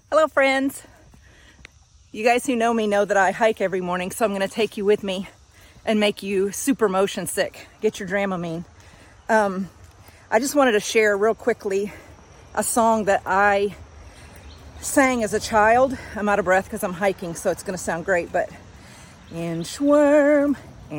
Hello friends. You guys who know me know that I hike every morning, so I'm going to take you with me and make you super motion sick. Get your Dramamine. I just wanted to share real quickly a song that I sang as a child. I'm out of breath because I'm hiking, so it's going to sound great, but inchworm,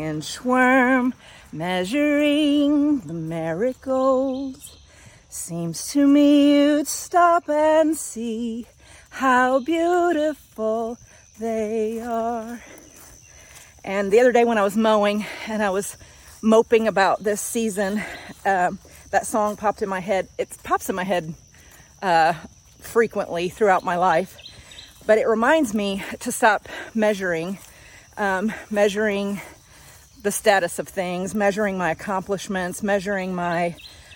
measuring the marigolds. Seems to me you'd stop and see how beautiful they are. And the other day when I was mowing and I was moping about this season, that song popped in my head. It pops in my head frequently throughout my life, but it reminds me to stop measuring the status of things, measuring my accomplishments, measuring my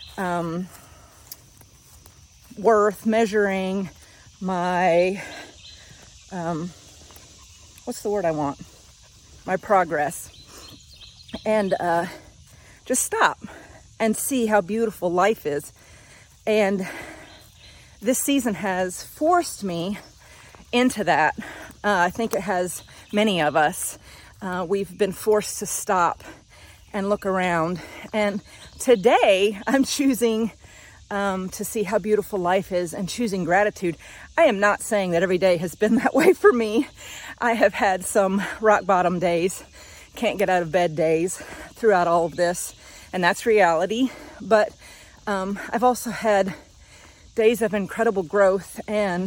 worth, measuring my what's the word I want? My progress. And just stop and see how beautiful life is. And this season has forced me into that. I think it has many of us. We've been forced to stop and look around. And today I'm choosing to see how beautiful life is and choosing gratitude. I am not saying that every day has been that way for me. I have had some rock bottom days, can't get out of bed days throughout all of this, and that's reality. But I've also had days of incredible growth and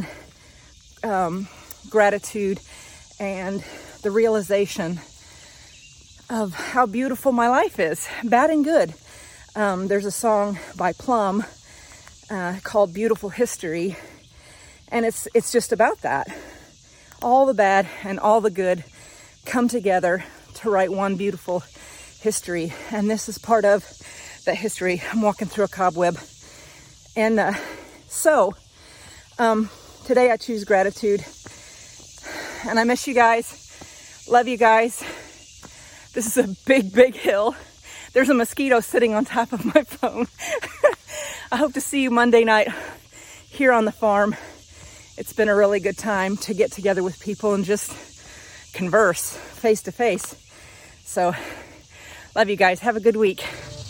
gratitude and the realization of how beautiful my life is, bad and good. There's a song by Plum called Beautiful History, and it's just about that. All the bad and all the good come together to write one beautiful history, and this is part of that history. I'm walking through a cobweb, and so today I choose gratitude, and I miss you guys, love you guys. This is a big hill. There's a mosquito sitting on top of my phone. I hope to see you Monday night here on the farm. It's been a really good time to get together with people and just converse face to face. So, love you guys. Have a good week.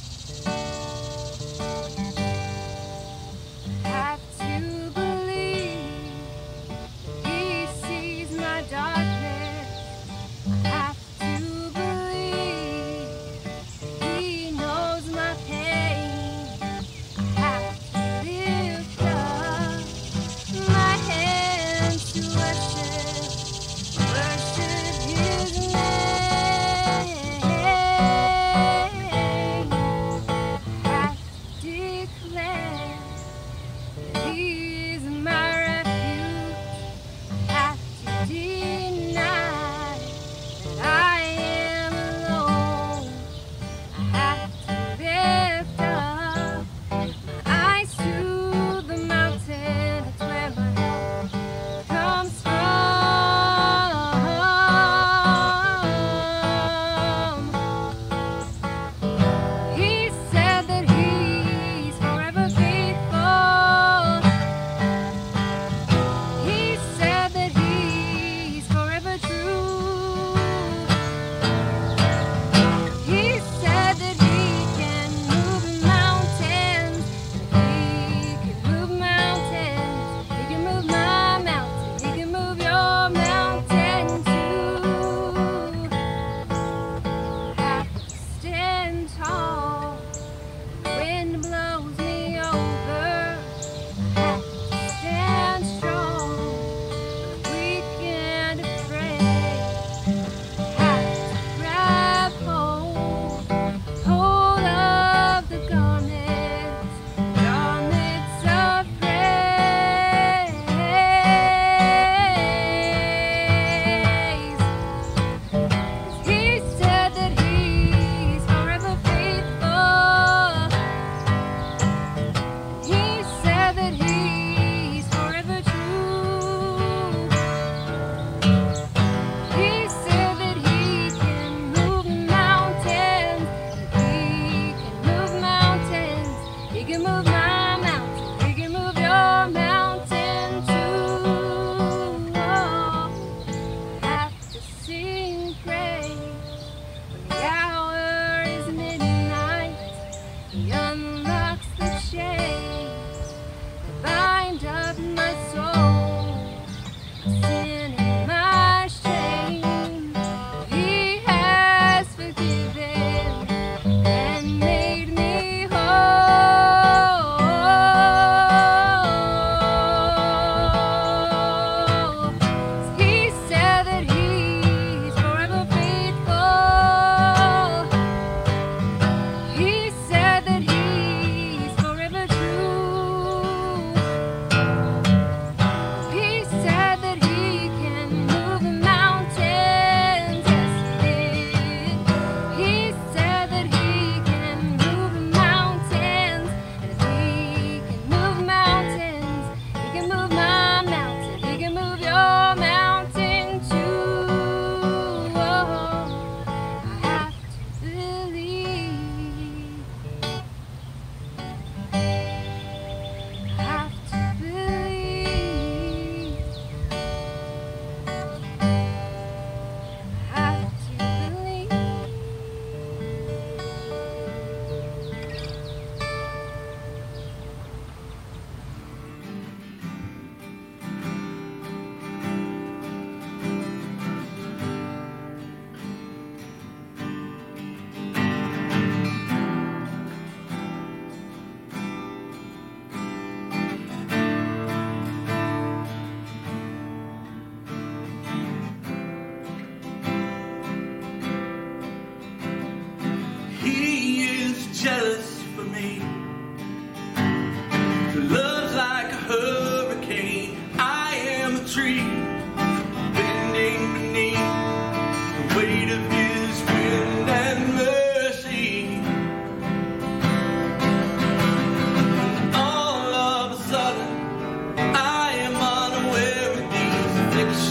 Have to believe he sees my darkness. I have to believe he knows my pain. I have to lift up my hands to worship his name. Have to declare he is my refuge. Have to deny that I am alone. I have to lift up my eyes to the mountain. That's where my help comes from. He said that he's forever faithful.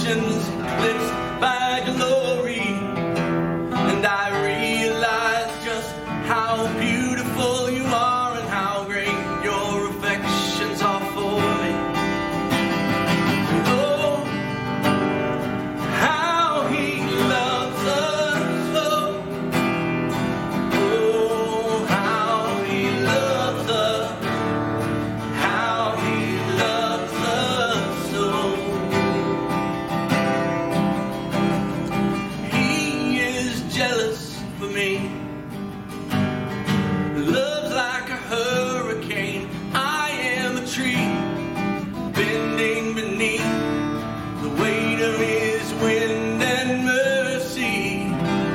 afflictions eclipsed by glory. And I realize just how beautiful you are and how great your affections are for me. Oh, how he loves us. Oh, how he loves us. How he loves us so. He is jealous for me. Love's like a hurricane. I am a tree bending beneath the weight of his wind and mercy.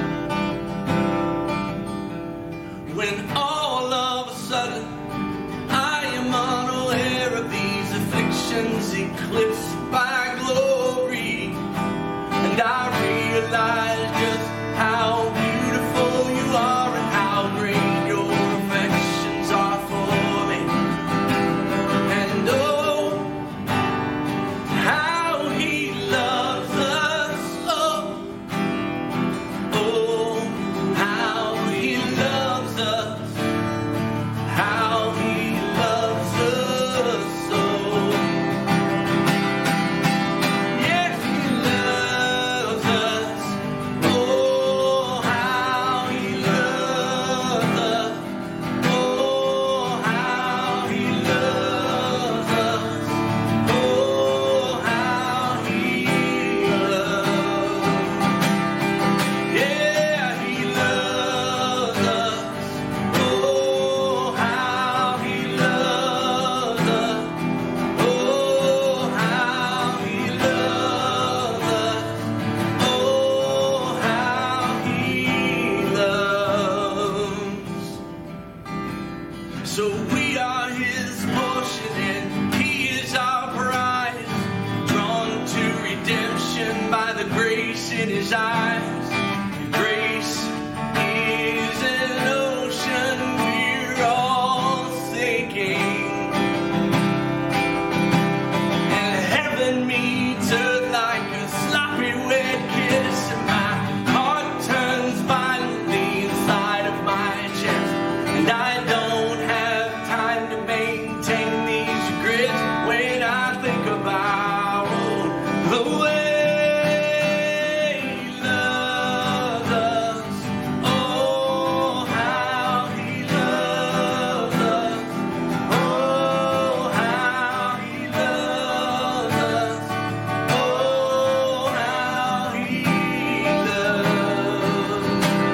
When all of a sudden I am unaware of these afflictions eclipsed by glory, and I realize just how beautiful you are and how great your affections are for me. And oh, how he loves us. Oh, how he loves us. How he loves us so. Yes, he loves us. Oh, how he loves us. Oh, how he loves us. Oh, how he loves. Yeah, he loves us. Oh, how he loves us. Oh, how he loves us. Oh, how he loves. So we are his portion and he is our prize, drawn to redemption by the grace in his eyes. Grace is an ocean we're all sinking, and heaven meets earth like a sloppy wet kiss, and my heart turns violently inside of my chest, and I don't have time to maintain these regrets when I think about the way he loves us. Oh, how he loves us. Oh, how he loves us. Oh, how he loves.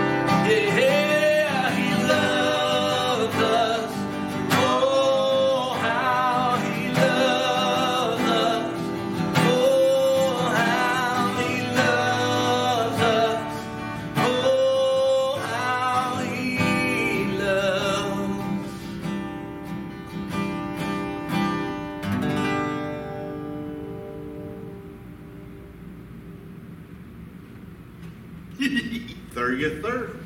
Yeah, he loves us. Oh, how he loves us. Oh, how he loves us. Oh, how he loves. Third.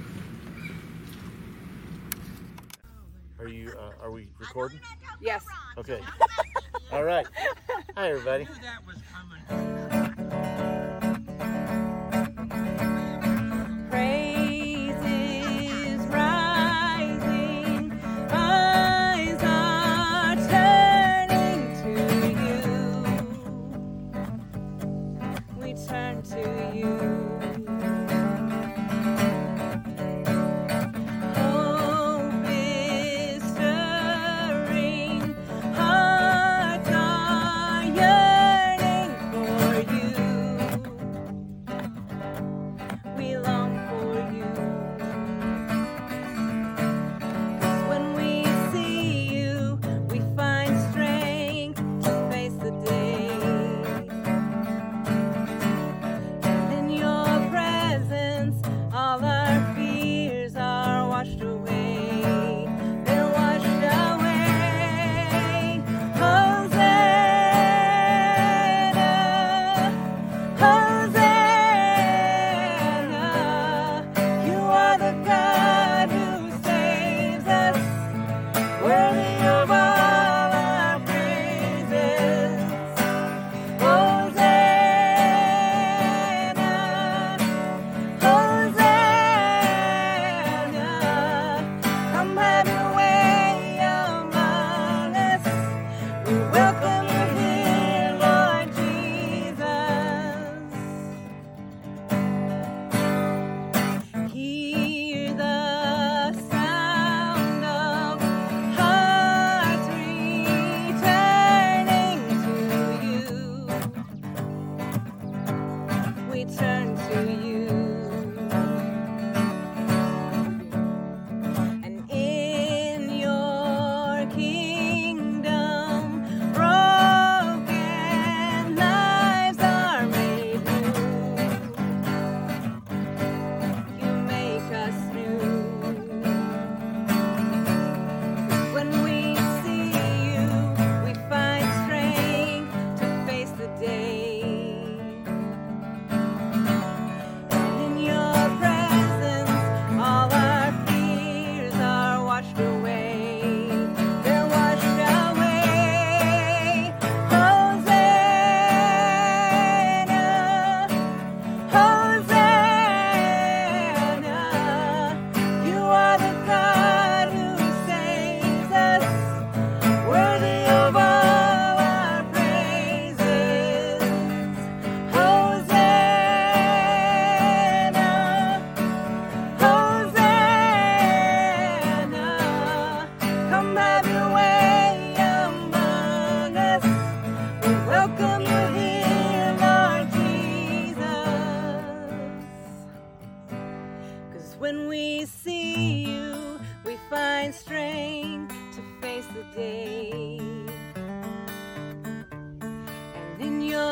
Are we recording? Yes. Okay. All right. Hi, everybody. Praises rising, eyes are turning to you. We turn to you. Hope is stirring, hearts are yearning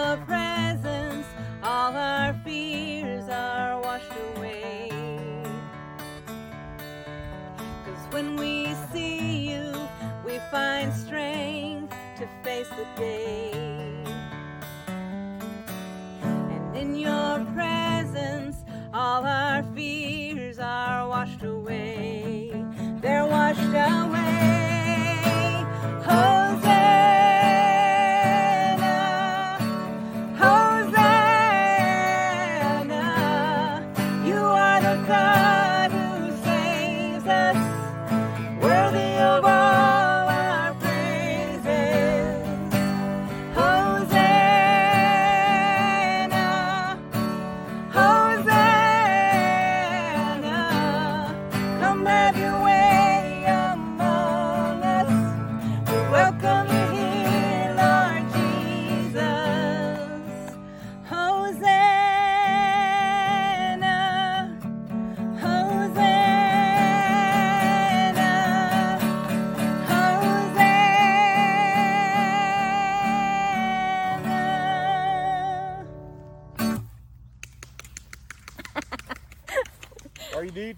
your presence, all our fears are washed away. 'Cause when we see you, we find strength to face the day. And in your presence, all our fears are washed away. They're washed away. Hosanna, Hosanna, you are the God who saves us, worthy of all our praises. Hosanna, Hosanna, come have your way among us. We welcome you here, Lord Jesus. Hosanna, Hosanna, Hosanna. Are you, dude?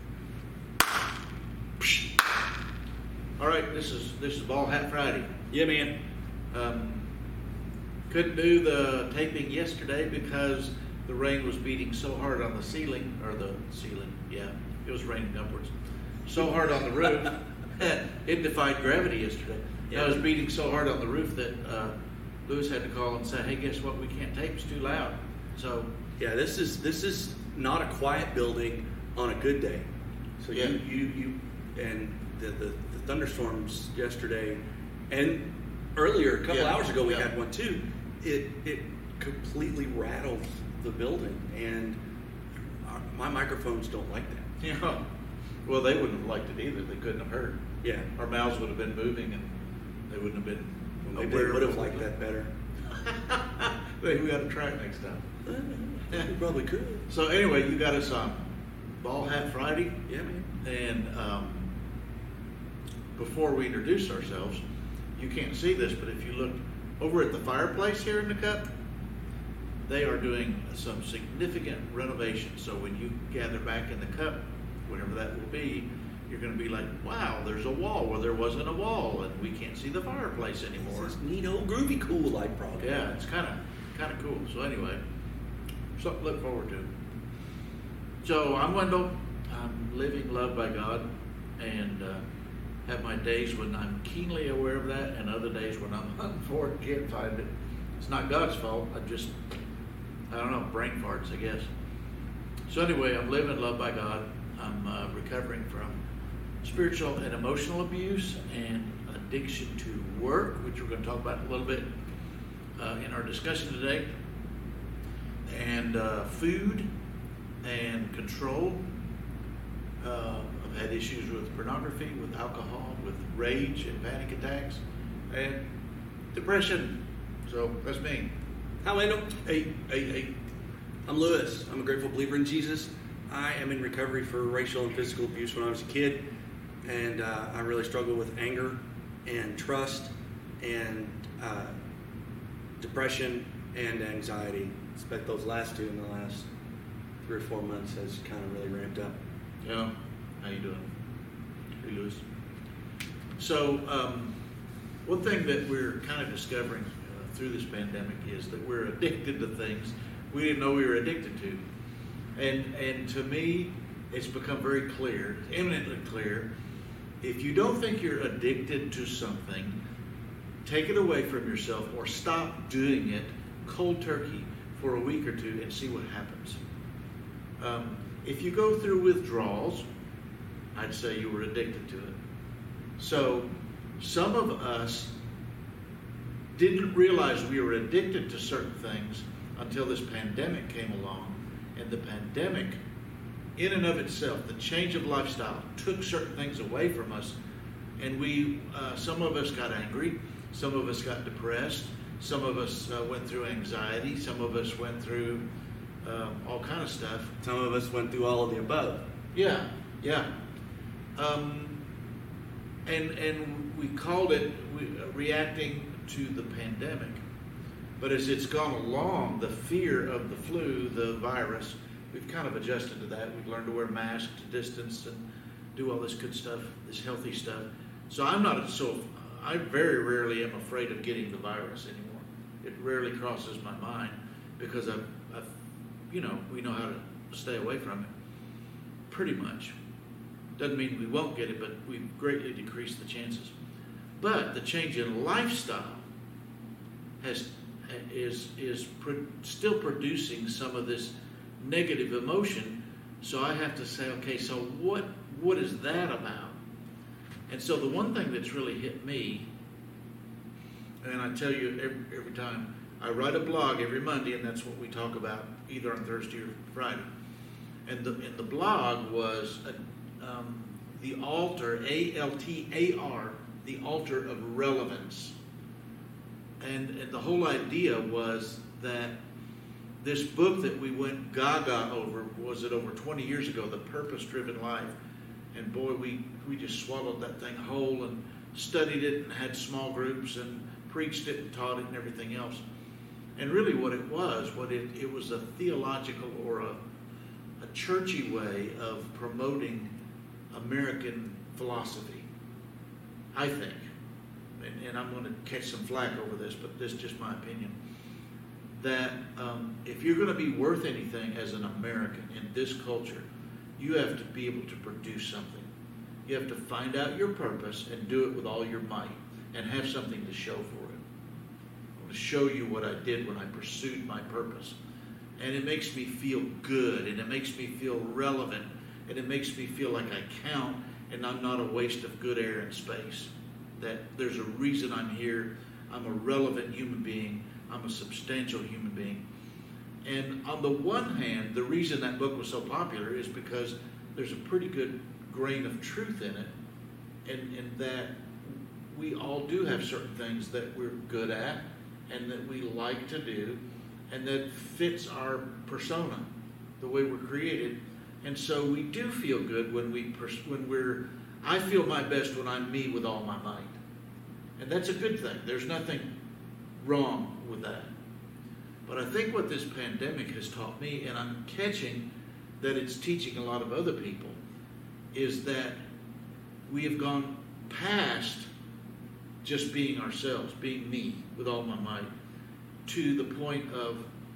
All right, this is Ball Hat Friday. Yeah, man. Couldn't do the taping yesterday because the rain was beating so hard on the ceiling, yeah, it was raining upwards, so hard on the roof, it defied gravity yesterday. Yeah. It was beating so hard on the roof that Lewis had to call and say, hey, guess what, we can't tape, it's too loud. So, Yeah, this is not a quiet building on a good day. So Yeah. you and the thunderstorms yesterday and earlier, a couple Yeah. hours ago, we Yeah. had one too. It completely rattled the building, and my microphones don't like that. yeah, well, they wouldn't have liked it either, they couldn't have heard. Yeah, Our mouths would have been moving and they wouldn't have been maybe they aware would of have what liked that better. Maybe we got to try it next time. We probably could. So anyway, you got us on Ball Hat Friday, Yeah, man. and before we introduce ourselves, you can't see this, but if you look over at the fireplace here in the cup, they are doing some significant renovations. So when you gather back in the cup, whenever that will be, you're going to be like, wow, there's a wall where there wasn't a wall, and we can't see the fireplace anymore. This neat old groovy cool light project. Yeah, it's kind of cool. So anyway, something to look forward to. So I'm Wendell. I'm living loved by God, and have my days when I'm keenly aware of that, and other days when I'm hunting for it, can't find it. It's not God's fault. I don't know, brain farts, I guess. So anyway, I'm living loved by God. I'm recovering from spiritual and emotional abuse and addiction to work, which we're going to talk about a little bit in our discussion today, and food and control. I've had issues with pornography, with alcohol, with rage and panic attacks, and depression. So that's me. Hi, Wendell. Hey. I'm Lewis. I'm a grateful believer in Jesus. I am in recovery for racial and physical abuse when I was a kid, and I really struggled with anger and trust and depression and anxiety. I expect those last two in the last 3 or 4 months has kind of really ramped up. Yeah. How you doing? Hey, Lewis. So, one thing that we're kind of discovering through this pandemic is that we're addicted to things we didn't know we were addicted to. And to me, it's become very clear, eminently clear, if you don't think you're addicted to something, take it away from yourself or stop doing it cold turkey for a week or two and see what happens. If you go through withdrawals, I'd say you were addicted to it. So some of us didn't realize we were addicted to certain things until this pandemic came along. And the pandemic, in and of itself, the change of lifestyle, took certain things away from us. And some of us got angry, some of us got depressed, some of us went through anxiety, some of us went through all kind of stuff. Some of us went through all of the above. Yeah. And we called it reacting to the pandemic. But as it's gone along, the fear of the flu, the virus, we've kind of adjusted to that. We've learned to wear masks, to distance, and do all this good stuff, this healthy stuff. So I very rarely am afraid of getting the virus anymore. It rarely crosses my mind because I've we know how to stay away from it. Pretty much. Doesn't mean we won't get it, but we've greatly decreased the chances. But the change in lifestyle is still producing some of this negative emotion. So I have to say, okay, so what is that about? And so the one thing that's really hit me, and I tell you every time, I write a blog every Monday, and that's what we talk about either on Thursday or Friday. And the blog was the altar, ALTAR, the altar of relevance. And the whole idea was that this book that we went gaga over, was it over 20 years ago, The Purpose-Driven Life. And boy, we just swallowed that thing whole and studied it and had small groups and preached it and taught it and everything else. And really what it was a theological or a churchy way of promoting American philosophy, I think. And I'm going to catch some flack over this, but this is just my opinion. That if you're going to be worth anything as an American in this culture, you have to be able to produce something. You have to find out your purpose and do it with all your might and have something to show for it. I want to show you what I did when I pursued my purpose. And it makes me feel good, and it makes me feel relevant, and it makes me feel like I count and I'm not a waste of good air and space. That there's a reason I'm here. I'm a relevant human being. I'm a substantial human being. And on the one hand, the reason that book was so popular is because there's a pretty good grain of truth in it, and that we all do have certain things that we're good at and that we like to do, and that fits our persona, the way we're created. And so we do feel good I feel my best when I'm me with all my might. And that's a good thing. There's nothing wrong with that. But I think what this pandemic has taught me, and I'm catching that it's teaching a lot of other people, is that we have gone past just being ourselves, being me with all my might, to the point of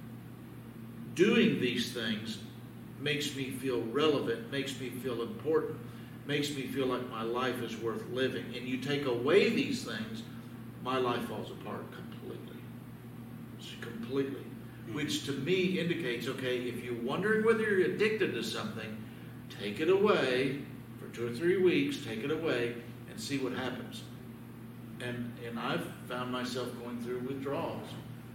doing these things makes me feel relevant, makes me feel important, makes me feel like my life is worth living. And you take away these things, my life falls apart completely. Completely. Which to me indicates, okay, if you're wondering whether you're addicted to something, take it away for 2 or 3 weeks, take it away and see what happens. And I've found myself going through withdrawals.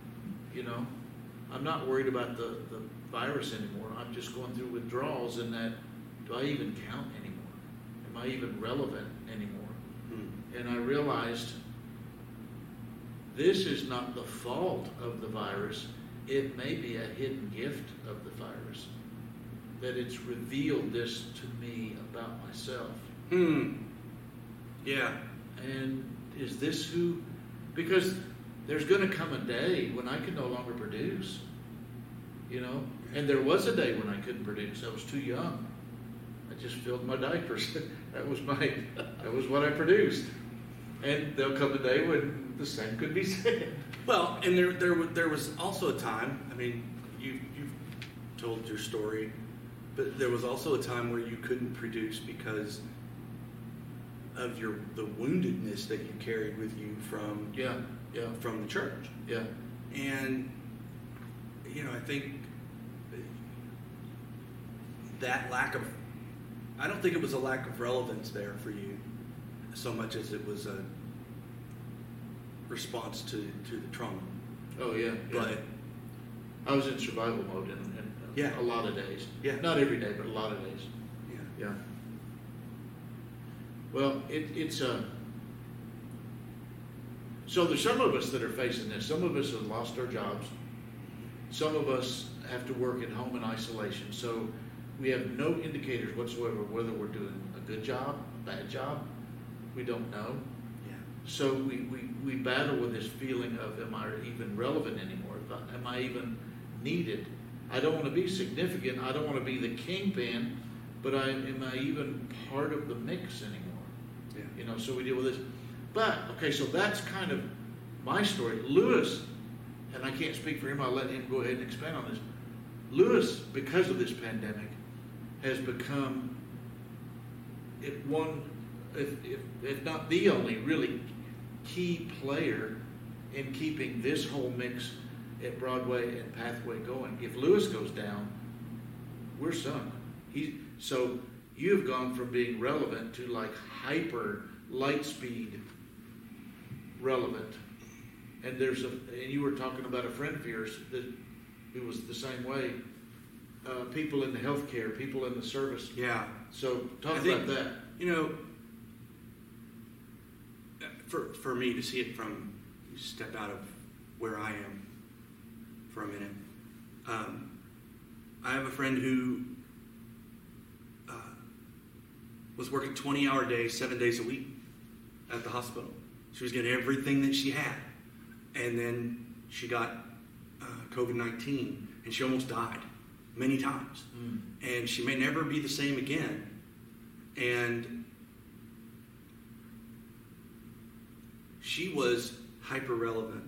I'm not worried about the virus anymore. I'm just going through withdrawals in that, do I even count anymore? Am I even relevant anymore? And I realized this is not the fault of the virus. It may be a hidden gift of the virus, that it's revealed this to me about myself. Yeah. And is this who? Because there's going to come a day when I can no longer produce, And there was a day when I couldn't produce. I was too young. I just filled my diapers. That was what I produced. And there'll come a day when the same could be said. Well, and there was also a time, I mean, you've told your story, but there was also a time where you couldn't produce because of the woundedness that you carried with you from from the church. Yeah. And I think that I don't think it was a lack of relevance there for you so much as it was a response to the trauma. Oh, yeah. But I was in survival mode in a lot of days. Yeah. Not every day, but a lot of days. Yeah. Yeah. Well, it's so there's some of us that are facing this. Some of us have lost our jobs. Some of us have to work at home in isolation. So we have no indicators whatsoever whether we're doing a good job, a bad job. We don't know. Yeah. so we battle with this feeling of, am I even relevant anymore? Am I even needed? I don't want to be significant. I don't want to be the kingpin, but am I even part of the mix anymore? Yeah. You know, so we deal with this. But, okay, so that's kind of my story. Lewis, and I can't speak for him, I'll let him go ahead and expand on this. Lewis, because of this pandemic, has become if not the only really key player in keeping this whole mix at Broadway and Pathway going. If Lewis goes down, we're sunk. So you've gone from being relevant to like hyper light speed relevant. And and you were talking about a friend of yours that who was the same way. People in the healthcare, people in the service. Yeah. So talk think, about that. You know, for me to see it from, step out of where I am for a minute. I have a friend who was working 20-hour days, 7 days a week at the hospital. She was getting everything that she had. And then she got COVID-19, and she almost died many times. And she may never be the same again. And she was hyper relevant.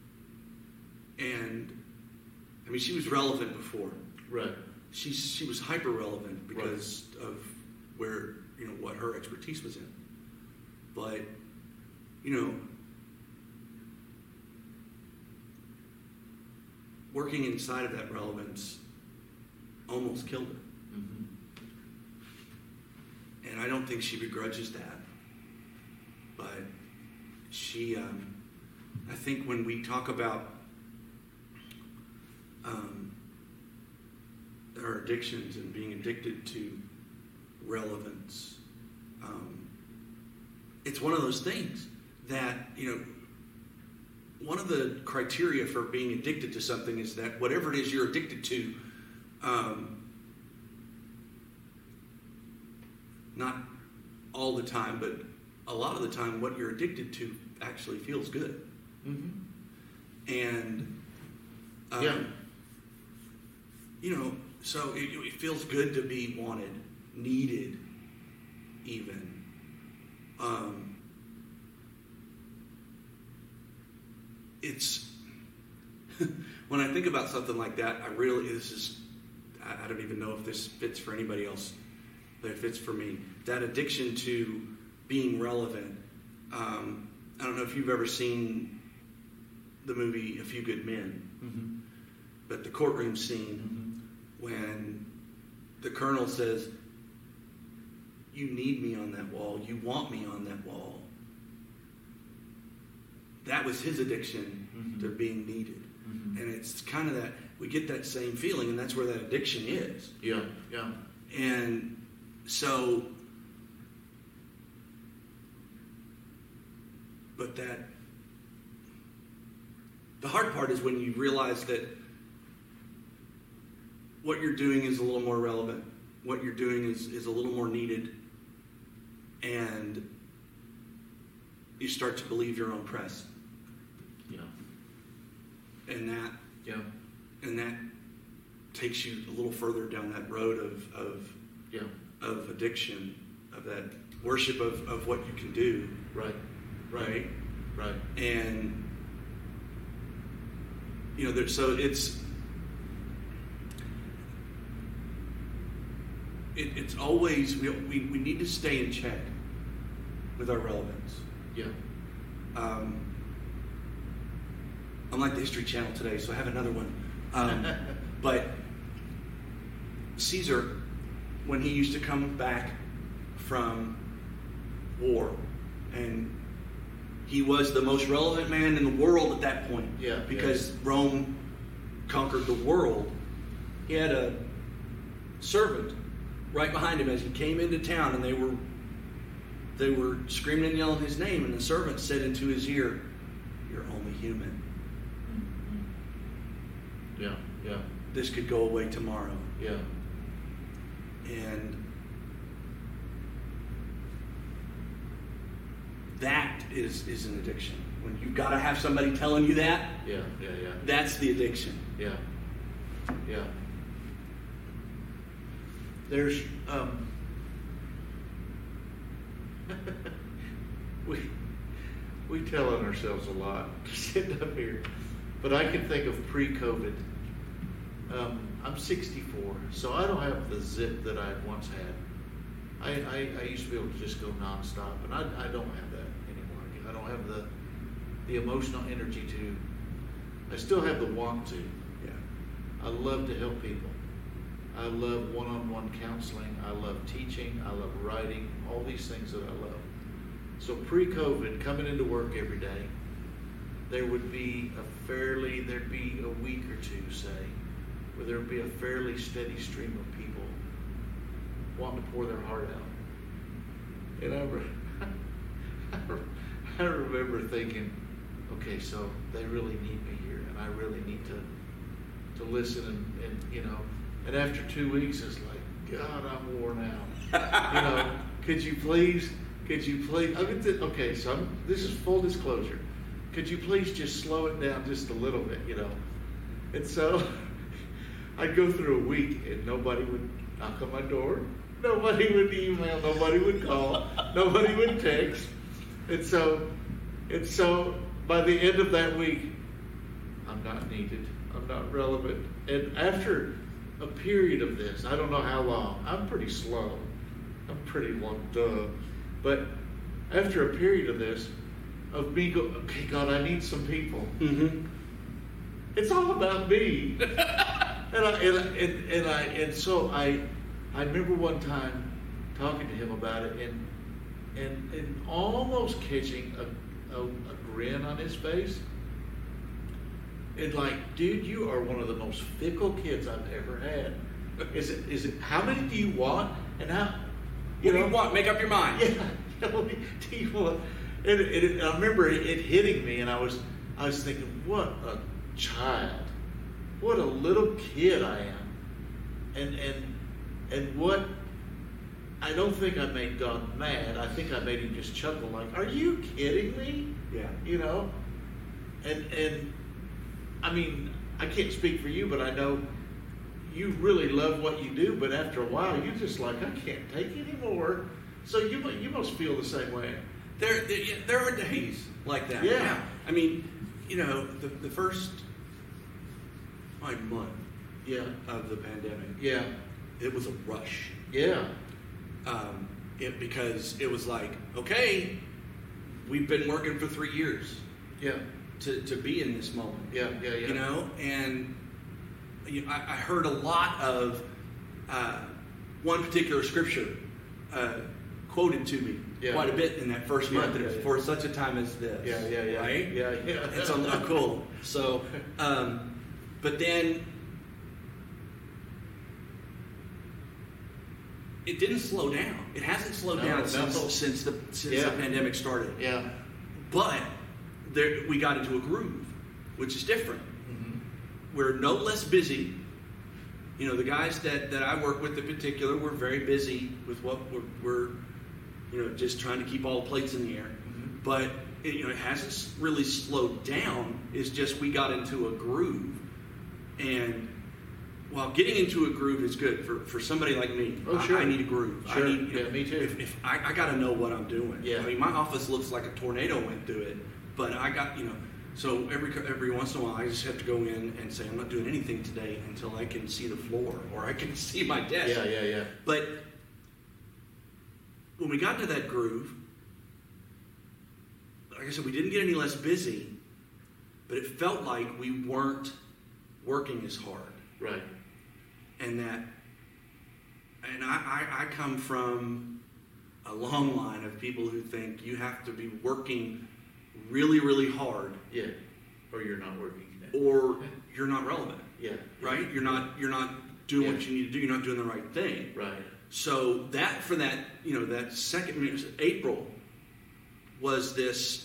And I mean, she was relevant before. Right. She was hyper relevant because of where, you know, what her expertise was in. But, you know, working inside of that relevance almost killed her. Mm-hmm. And I don't think she begrudges that. But she, I think when we talk about our addictions and being addicted to relevance, it's one of those things that, you know, one of the criteria for being addicted to something is that whatever it is you're addicted to, not all the time, but a lot of the time, what you're addicted to actually feels good. Mm-hmm. And, Yeah. you know, so it feels good to be wanted, needed, even. It's when I think about something like that, I don't even know if this fits for anybody else, but it fits for me. That addiction to being relevant. I don't know if you've ever seen the movie A Few Good Men, Mm-hmm. but the courtroom scene when the colonel says, "You need me on that wall. You want me on that wall." That was his addiction to being needed. Mm-hmm. And it's kind of that, we get that same feeling, and that's where that addiction is. Yeah, yeah. And so, but the hard part is when you realize that what you're doing is a little more relevant, what you're doing is a little more needed, and you start to believe your own press. Yeah. And that, Yeah. and that takes you a little further down that road of addiction, of that worship of what you can do. Right. Right. Right. And, you know, so it's always, we need to stay in check with our relevance. Yeah. I'm like the History Channel today, so I have another one. But Caesar, when he used to come back from war, and he was the most relevant man in the world at that point, because Rome conquered the world. He had a servant right behind him as he came into town, and they were screaming and yelling his name, and the servant said into his ear, "You're only human. Yeah, yeah, This could go away tomorrow." yeah. And that is an addiction. When you've got to have somebody telling you that, Yeah. that's the addiction. Yeah. There's we tell on ourselves a lot sitting up here, but I can think of pre-COVID. I'm 64, so I don't have the zip that I once had. I used to be able to just go nonstop, and I don't have that anymore. I don't have the emotional energy to. I still have the want to. Yeah. I love to help people. I love one-on-one counseling. I love teaching. I love writing. All these things that I love. So pre-COVID, coming into work every day, there'd be a week or two, say, where there'd be a fairly steady stream of people wanting to pour their heart out. And I remember thinking, okay, so they really need me here, and I really need to listen, and after 2 weeks, it's like, God, I'm worn out. Could you please, okay, so this is full disclosure. Could you please just slow it down just a little bit, And so I'd go through a week and nobody would knock on my door. Nobody would email, nobody would call, nobody would text. And so by the end of that week, I'm not needed. I'm not relevant. And after a period of this, I don't know how long, I'm pretty slow. I'm pretty long, But after a period of this, of me go, okay, God, I need some people. Mm-hmm. It's all about me. So I remember one time talking to him about it and almost catching a grin on his face. And like, dude, you are one of the most fickle kids I've ever had. Is it? How many do you want? And how? What do you want? Make up your mind. Yeah. Do you want? And I remember it hitting me, and I was thinking, what a child, what a little kid I am, and what. I don't think I made God mad. I think I made him just chuckle, like, "Are you kidding me?" Yeah. And I mean, I can't speak for you, but I know you really love what you do. But after a while, you're just like, I can't take it anymore. So you must feel the same way. There are days like that. Yeah. I mean, the first month of the pandemic. Yeah. It was a rush. Yeah. Because it was like, okay, we've been working for 3 years. Yeah. To be in this moment. Yeah. And I heard a lot of one particular scripture quoted to me quite a bit in that first month. Yeah. For such a time as this. Yeah. Right? Yeah. It's cool. So, but then it didn't slow down. It hasn't slowed down since the pandemic started. Yeah. But we got into a groove, which is different. Mm-hmm. We're no less busy. The guys that I work with in particular, we're very busy with what we're just trying to keep all the plates in the air. Mm-hmm. But it hasn't really slowed down. It's just we got into a groove. And while getting into a groove is good for somebody like me, oh, sure. I need a groove. Sure. I need, me too. If I got to know what I'm doing. Yeah. I mean, my office looks like a tornado went through it, but I got So every once in a while, I just have to go in and say, I'm not doing anything today until I can see the floor or I can see my desk. Yeah. But when we got to that groove, like I said, we didn't get any less busy, but it felt like we weren't working as hard. Right. And I come from a long line of people who think you have to be working really, really hard. Yeah. Or you're not working. Or you're not relevant. Yeah. Right? You're not doing what you need to do. You're not doing the right thing. Right. So that second April was this.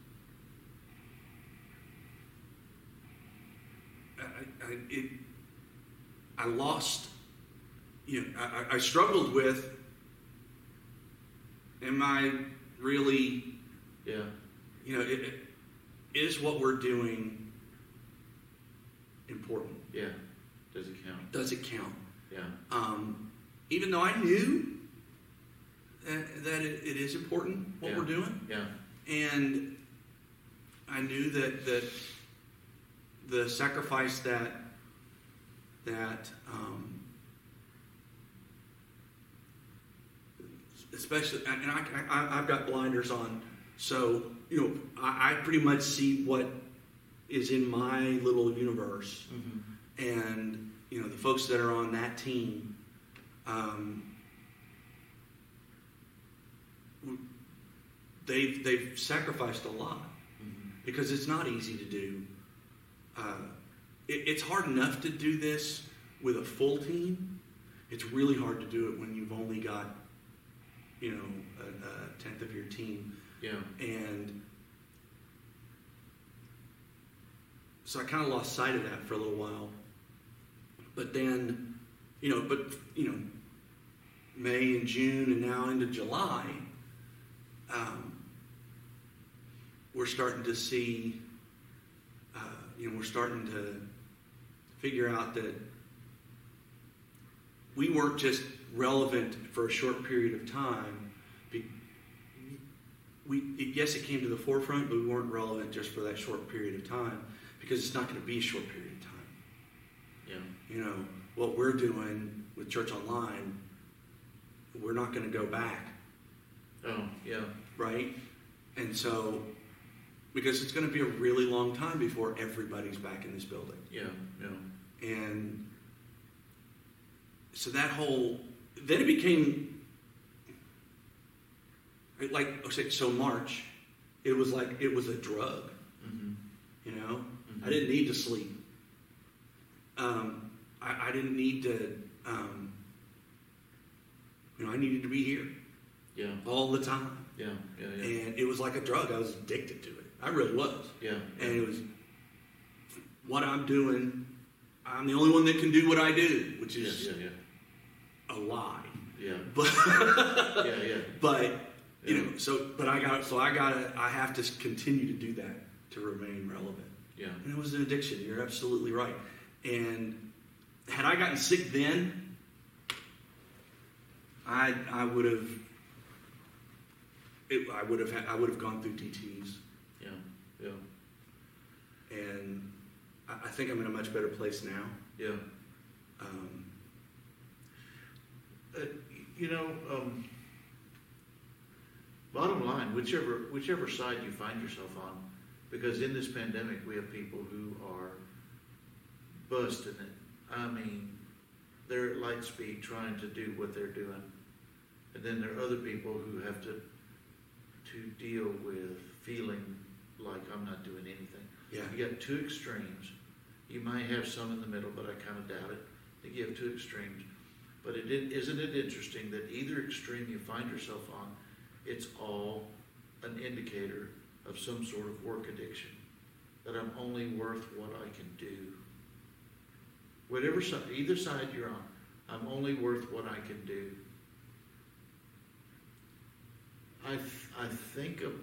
I lost. I struggled with. Am I really? Yeah. is what we're doing important? Yeah. Does it count? Does it count? Yeah. Even though I knew that it is important what we're doing, Yeah. and I knew that the sacrifice that especially, and I've got blinders on, so I pretty much see what is in my little universe, and the folks that are on that team, they've sacrificed a lot because it's not easy to do. It's hard enough to do this with a full team. It's really hard to do it when you've only got a tenth of your team. Yeah. And so I kind of lost sight of that for a little while. But then, May and June and now into July, we're starting to see, we're starting to figure out that we weren't just relevant for a short period of time. Yes, it came to the forefront, but we weren't relevant just for that short period of time because it's not going to be a short period of time. Yeah. What we're doing with Church Online, we're not going to go back. Oh, yeah. Right? And so, because it's going to be a really long time before everybody's back in this building. Yeah, yeah. And so then it became, so March, it was like, it was a drug, I didn't need to sleep. I didn't need to, I needed to be here. Yeah. All the time. Yeah, yeah, yeah. And it was like a drug. I was addicted to it. I really was. Yeah. And it was what I'm doing. I'm the only one that can do what I do, which is a lie. Yeah. But yeah. But I have to continue to do that to remain relevant. Yeah. And it was an addiction. You're absolutely right. And had I gotten sick then, I would have gone through DTs. Yeah. Yeah. And I think I'm in a much better place now. Yeah. Bottom line, whichever side you find yourself on, because in this pandemic we have people who are busting it. I mean, they're at light speed trying to do what they're doing, and then there are other people who have to deal with feeling like I'm not doing anything. Yeah. You got two extremes. You might have some in the middle, but I kind of doubt it. I think you have two extremes. But isn't it interesting that either extreme you find yourself on, it's all an indicator of some sort of work addiction, that I'm only worth what I can do. Whatever side, either side you're on, I'm only worth what I can do. I think of,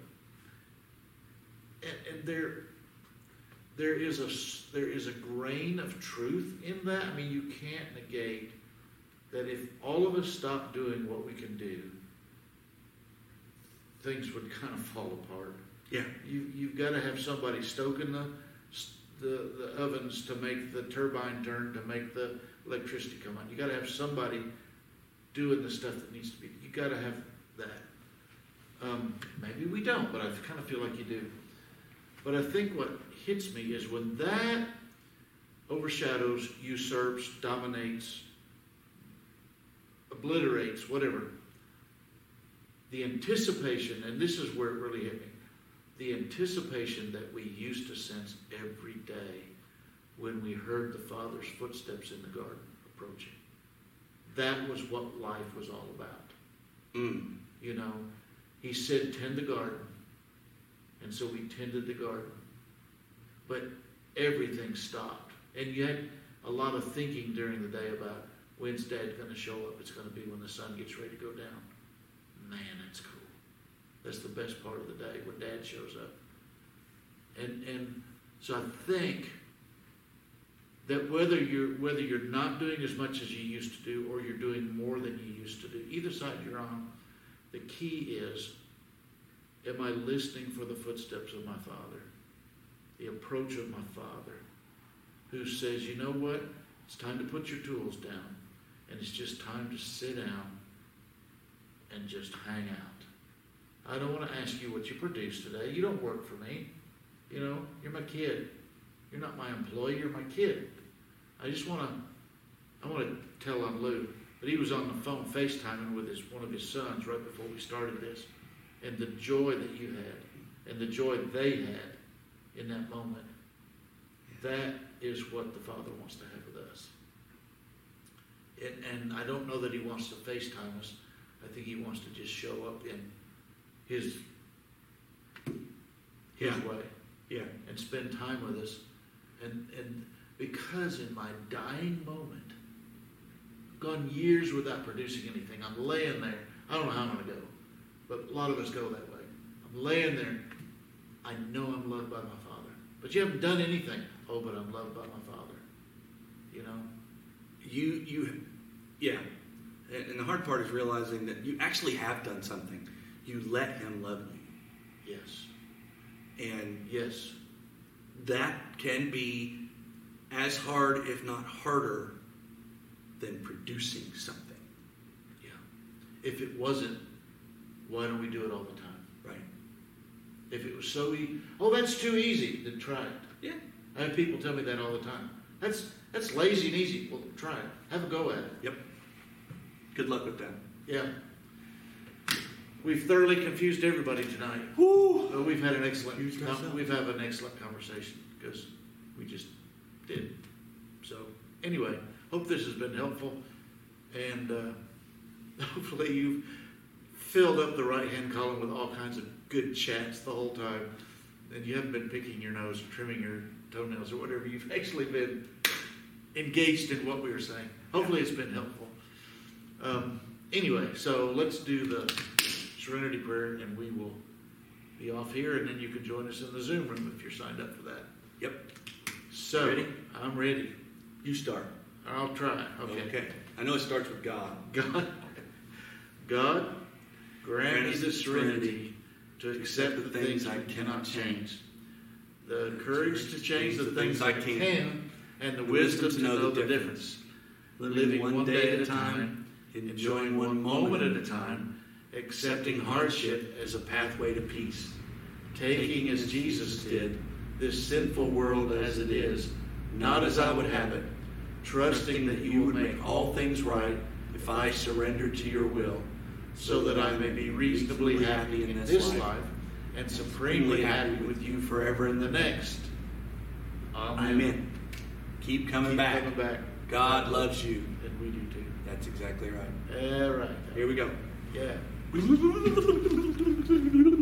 and there is a grain of truth in that. I mean, you can't negate that if all of us stopped doing what we can do, things would kind of fall apart. Yeah. You've got to have somebody stoking the ovens to make the turbine turn, to make the electricity come on. You got to have somebody doing the stuff that needs to be. You got to have that. Maybe we don't, but I kind of feel like you do. But I think what hits me is when that overshadows, usurps, dominates, obliterates, whatever, the anticipation, and this is where it really hit me, the anticipation that we used to sense every day when we heard the Father's footsteps in the garden approaching. That was what life was all about. He said, tend the garden. And so we tended the garden. But everything stopped. And you had a lot of thinking during the day about when's Dad going to show up. It's going to be when the sun gets ready to go down. Man, that's cool. That's the best part of the day, when Dad shows up. And so I think that whether you're not doing as much as you used to do, or you're doing more than you used to do, either side you're on, the key is, am I listening for the footsteps of my Father, the approach of my Father, who says, you know what, it's time to put your tools down, and it's just time to sit down and just hang out. I don't want to ask you what you produced today. You don't work for me. You know, you're my kid. You're not my employee, you're my kid. I want to tell on Lou, but he was on the phone FaceTiming with one of his sons right before we started this. And the joy that you had, and the joy they had in that moment, that is what the Father wants to have with us. And I don't know that he wants to FaceTime us. I think he wants to just show up in his way. Yeah. And spend time with us. And because in my dying moment, I've gone years without producing anything. I'm laying there. I don't know how I'm going to go, but a lot of us go that way. I'm laying there. I know I'm loved by my Father. But you haven't done anything. Oh, but I'm loved by my Father. You know? Yeah. And the hard part is realizing that you actually have done something. You let him love you. Yes. And yes, that can be as hard, if not harder, than producing something. Yeah. If it wasn't, why don't we do it all the time? Right. If it was so easy, oh, that's too easy, then try it. Yeah. I have people tell me that all the time. That's lazy and easy. Well, try it. Have a go at it. Yep. Good luck with that. Yeah. We've thoroughly confused everybody tonight. Woo! But we've had an excellent conversation because we just did. So anyway, hope this has been helpful, and hopefully you've filled up the right-hand column with all kinds of good chats the whole time, and you haven't been picking your nose or trimming your toenails or whatever. You've actually been engaged in what we were saying. Hopefully it's been helpful. Anyway, so let's do the Serenity Prayer, and we will be off here, and then you can join us in the Zoom room if you're signed up for that. Yep. So, Ready? I'm ready. You start. I'll try. Okay. I know it starts with God. God, grant me the serenity to accept the things I cannot change, the courage to change the things I can, and the wisdom to know the difference. Living one day at a time, enjoying one moment at a time, accepting hardship as a pathway to peace, taking as Jesus did this sinful world as it is, not as I would have it, trusting that you would make all things right if I surrender to your will, so that I may be reasonably happy in this life and supremely happy with you forever in the next. Amen. Keep coming back. God loves you. And we do too. That's exactly right. All right. Here we go. Yeah.